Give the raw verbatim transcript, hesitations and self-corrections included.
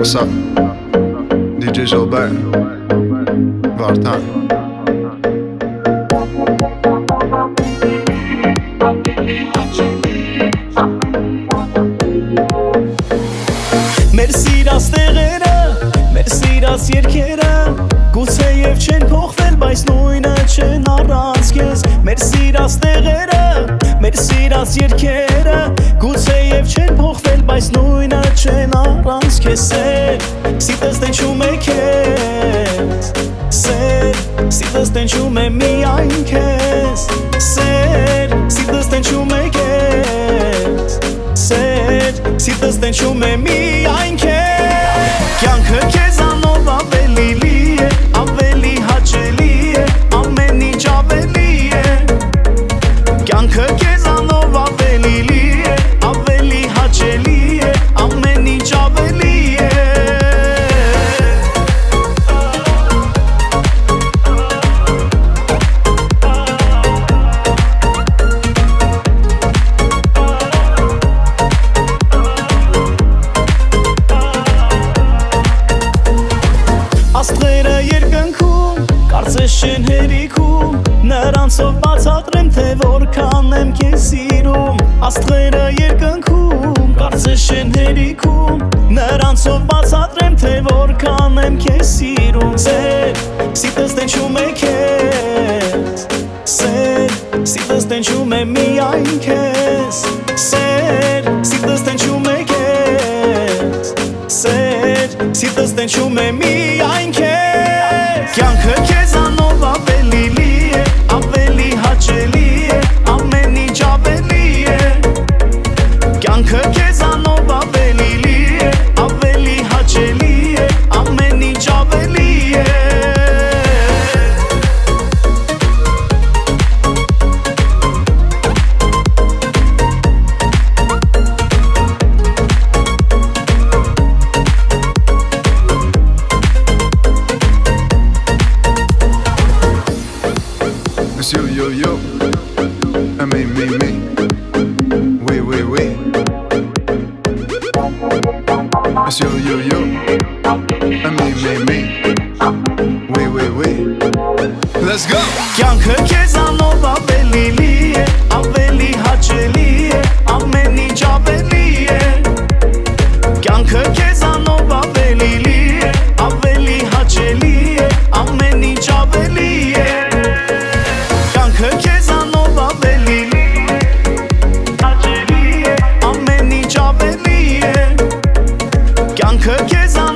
What's up? دی جی Gilbert Vartan. Մեր սիրած տեղերը, մեր սիրած երկերը գուցե եւ չեն փոխվել, բայց նույնը չեն առանց քեզ։ Մեր սիրած տեղերը, մեր սիրած երկերը գուցե եւ չեն փոխվել, բայց նույնը չեն առանց քեզ։ Սիրտս տենչում է քեզ, սեր, սիրտս տենչում է միայն քեզ, սեր, սիրտս տենչում է քեզ, սեր, սիրտս տենչում է միայն քեզ։ Կյանքը քեզանով ավելի լի է, ավելի հաճելի է, ամեն ինչ ավելի է։ Կյանքը քեզանով ավելի լի է, ավելի հաճելի է, ամեն ինչ ավելի է։ Աստղերը երկնքում, կարծես չեն հերիքում, նրանցով բացատրեմ, թե որքան եմ քեզ սիրում։ Աստղերը երկնքում, կարծես չեն հերիքում, նրանցով բացատրեմ, թե որքան եմ քեզ սիրում։ Սեր, սիրտս տենչում է քեզ, սեր, սիրտս տենչում է միայն քեզ, սեր, սիրտս տենչում է քեզ, սեր, սիրտս տենչում է միայն քեզ։ Կյանքը քեզանով ավելի լի է, ավելի հաճելի է, ամեն ինչ ավելի է։ Կյանքը քեզանով ավելի լի է, ավելի հաճելի է, ամեն ինչ ավելի է։ It's you, you, you. I mean, me, me. We, we, we. It's you, you, you. I mean, me, me. We, we, we. Let's go. Կյանքը քեզանով ավելի լի է, ավելի հաճելի է, ամեն ինչ ավելի է։ Կյանքը քեզանով ավելի լի է, ավելի հաճելի է, ամեն ինչ ավելի է։ Կյանքը քեզանով ավելի լի է, հաճելի է, ամեն ինչ ավելի է։ Կյանքը քեզանով